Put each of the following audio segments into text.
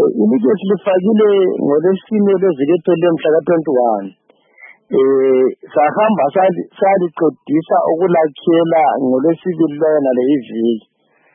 Ilike silifakile ngolesine lezilitho lemhla ka-21. Sahamba saliqedisa ukulakhela ngolesibili lona leyiviki.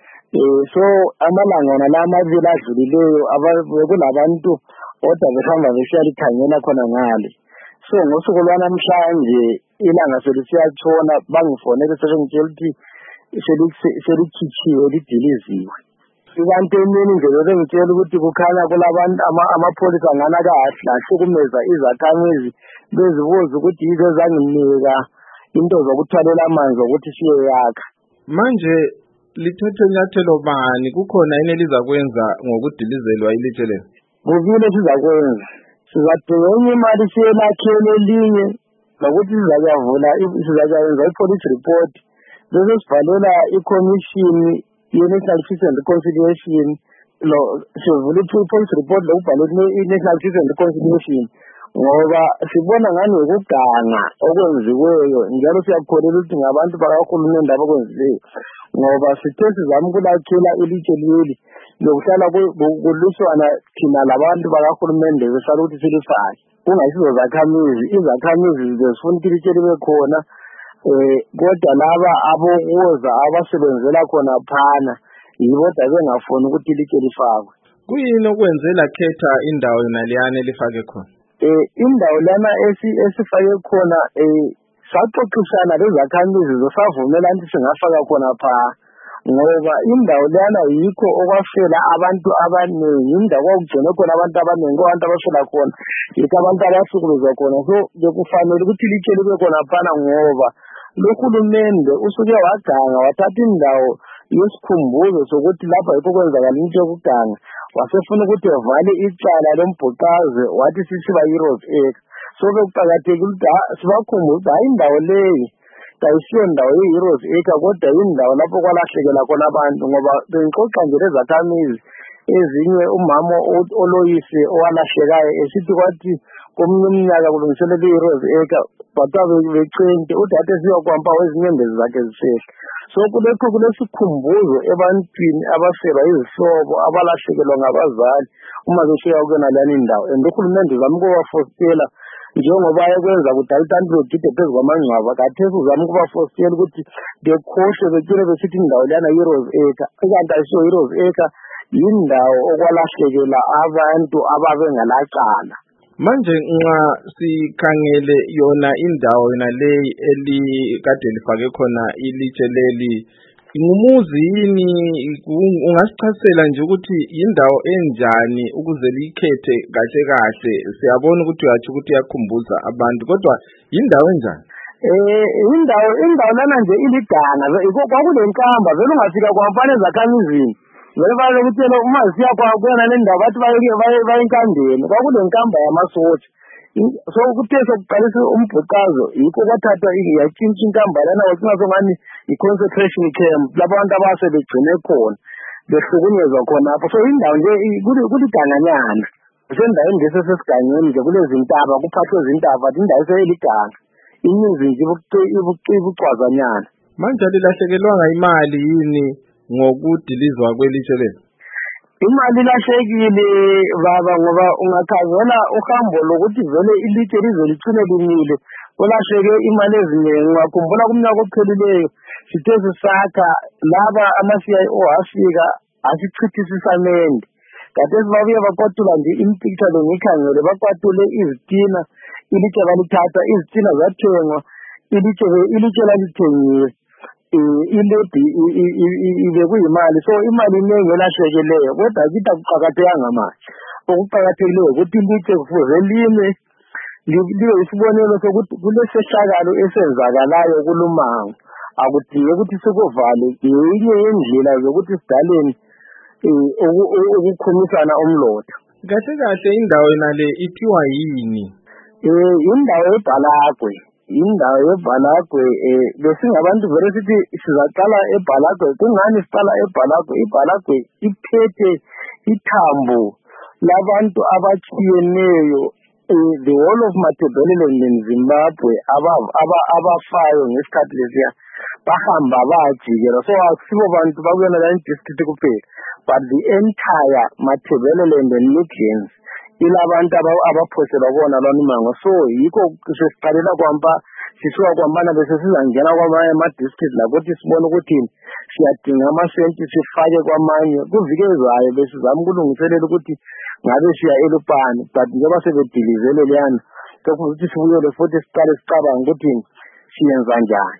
So amalanga wona amabili adlulileyo kulabantu kodwa behamba besiyalikhangela khona ngale. So ngosuku lwanamhlanje ilanga selisiyatshona bangifonele sebengitshela ukuthi selikhitsiwe lidiliziwe. Ikanti emini nje bengitshela ukuthi kukhanya kulabantu amapholisa ngana ahlukumeza izakhamizi bezibuza ukuthi yizo ezanginika into zokuthwalela amanzi ukuthi siyeyakha. Manje lithethe nyathelo bani kukhona yini elizakwenza ngokudilizelwa ilitshe lelo? Kubile sizakwenza. Sizadinga enye imali siyelakhele elinye nokuthi sizayenza i-police report bese sibhalela i-commission ye-National Peace and Reconciliation sivula i-police report lokubhalela i-National Peace and Reconciliation ngoba sibona ngani ukuganga okwenziweyo njalo siyakholelwa ukuthi ngabantu bakahulumende abakwenzileyo ngoba sithe sizama ukulakhela ilitshe leli lokuhlala kuluswana thina labantu bakahulumende besala ukuthi silifake kungayisizo izakhamizi zifuna ukuthi ilitshe libe khona kodwa laba abokuza abasebenzela khona phana yibodwa bengafuni ukuthi ilitshe lifakwe. Kuyini okwenzela khetha indawo yonaleyana elifake khona? Indawo lana esifake khona saxoxisana lezakhamizi zosavumela ukuthi singafaka khona phaa ngoba indawo lana yikho okwafela abantu abaningi, indawo okugcine khona abantu abaningi abantu abafela khona yikho abantu abahlukumezwa khona. So bekufanele ukuthi ilitshe libe khona phana ngoba lohulumende usuke waganga wathatha indawo yesikhumbuzo sokuthi lapha yikho kwenzakala into yokuganga wasefuna ukuthi evale icala lombhuqaze wathi sisiba Heroes Acre. So bekuqakathekile ukuthi sibakhumbuze hayi indawo leyi kayisiyo ndawo ye-Heroes Acre kodwa indawo lapho kwalahlekela khona abantu ngoba bengixoxa nje lezakhamizi ezinye umama oloyise owalahlekayo esithi kwathi komunye umnyaka kulungiselelwe i-Heroes Acre batwa becente udade siyokwampa wezinyembezi zakhe zisehla. So kulesikhumbuzo ebantwini abafelwa izihlobo abalahlekelwa ngabazali uma besiya ukuyona lana indawo and uhulumende uzama ukubafostela njengoba ekwenza kudala abantu begide phezu kwamangcwaba kathesi uzama ukubafostela ukuthi bekhohlwe becine besithi indawo lana Heroes Acre ikanti ayisiyo Heroes Acre yindawo okwalahlekela abantu ababengalacala. Manje nxa sikhangele yona indawo yona leyi elikade lifake khona ilitshe leli ngumuzi yini ungasichasela nje ukuthi indawo enjani ukuze likhethe kahle kahle? Siyabona ukuthi uyathi ukuthi yakhumbuza abantu kodwa indawo enjani? Indawo lana nje iliganga kwakulenkamba vele ungafika kwamfana ezakhamizini vele bayokutshela uma siya kuyona le ndawo bathi bayenkambeni kwakulenkamba yamasotsha. So kuthe sokuqalisa umbhuqazo yikho kwathathwa yatshintsha inkamba lana wasingazongani i-concentration camp lapho abantu abasebegcine khona behlukunyezwa khonapho. So indawo nje kuliganganyana sendaweni nje sesesigangeni nje kulezintaba kuphathwe zintaba indawo seyiliganga imizi nje ibucwazanyana. Manje alilahlekelwanga imali yini ngokudilizwa kwelitshe lelo? Imali lahlekile baba ngoba ungakhangela uhambo lokuthi vele ilitshe lize licine limile kulahleke imali eziningi. Ngakhumbula kumnyaka ophelileyo sithe sisakha laba ama-CIO afika asichithisa isamende kathesi babuye bakwatula nje impicture lo ngikhangele bakwatule izitina ilitshe balithatha izitina zathengwa ilitshe lalithengiwe iledi ibekuyimali. So imali inengi elahlekeleyo kodwa kithi akuqakathekanga manje. Okuqakathekileyo ukuthi ilitshe kufuze lime libe isibonelo sokuthi kulesehlakalo esenzakalayo kulumango akudinge ukuthi sikuvale ngenye yendlela zokuthi sidaleni ukukhumisana umlotha. Kahle kahle indawo yona le ithiwa yini? Indawo yeBhalagwe. Indawo yeBhalagwe besingabantu vele sithi sizaqala eBhalagwe. Kungani siqala eBhalagwe? iBhalagwe iphethe ithambo labantu abatshiyeneyo the whole of Matabeleland in Zimbabwe abafayo ngesikhathi lesiya bahamba bajikela so akusibo bantu bakuyona la district kuphela but the entire Matabeleland and Midlands ilabantu abaphoselwa kona lona imango so yikho sesiqalela kwamba sisuka kwambana bese sizangena kwamanye ama-district lakuthi sibone ukuthi siyadinga amasenti sifake kwamanye kuvikezwayo besizama ukulungiselela ukuthi ngabe siya elupani but njengoba sebedilizele leyana sokuthi sibuyele futhi siqale sicabanga ukuthi siyenza njani.